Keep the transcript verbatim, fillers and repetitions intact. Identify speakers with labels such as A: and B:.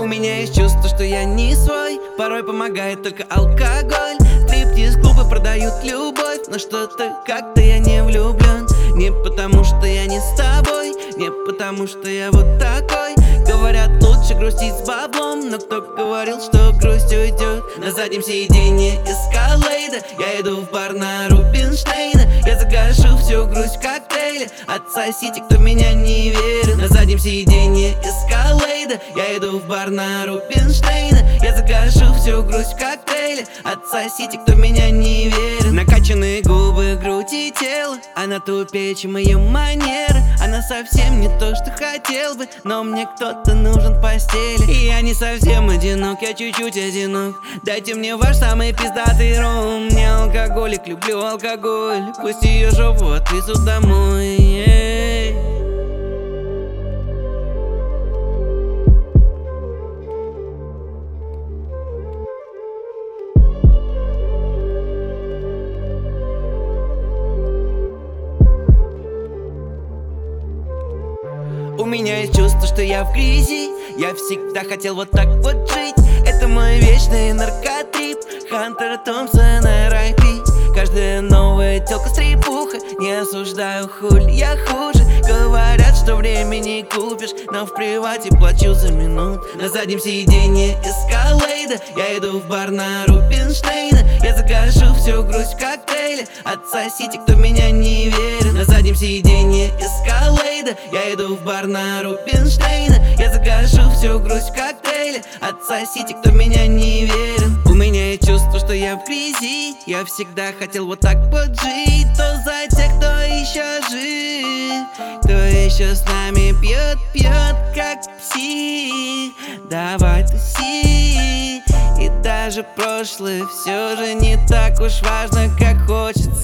A: У меня есть чувство, что я не свой. Порой помогает только алкоголь. Стриптиз-клубы продают любовь, но что-то как-то я не влюблен. Не потому что я не с тобой, не потому что я вот такой. Говорят, лучше грустить с баблом, но кто говорил, что грусть уйдет? На заднем сиденье эскалейда я иду в бар на Рубинштейна. Я загашу всю грусть в коктейле. Отсосите, кто меня не верит. На заднем сиденье эскалейда я иду в бар на Рубинштейна. Я загашу всю грусть в коктейле. Отсосите, кто меня не верит. Накачанные губы, грудь и тело. Она тупее, чем ее манеры. Она совсем не то, что хотел бы, но мне кто-то нужен в постели. И я не совсем одинок, я чуть-чуть одинок. Дайте мне ваш самый пиздатый ром. Не алкоголик, люблю алкоголь. Пусть ее жопу отвезут домой. Эй. У меня есть чувство, что я в грязи. Я всегда хотел вот так вот жить. Это мой вечный наркотрип. Хантер Томпсон, эр ай пи. Каждая новая тёлка стрипуха. Не осуждаю, хуль, я хуже. Говорят, что время не купишь, но в привате плачу за минут. На заднем сиденье эскалейда я иду в бар на Рубинштейна. Я загашу всю грусть в коктейле. Отсосите, кто меня не верит. На заднем сиденье эскалейда я иду в бар на Рубинштейна. Я загашу всю грусть в коктейле. Отсосите, кто меня не верит. У меня есть чувство, что я в грязи. Я всегда хотел вот так вот жить. То за тех, кто еще жив, кто еще с нами пьет, пьет как псих. Давай туси. И даже прошлое все же не так уж важно, как хочется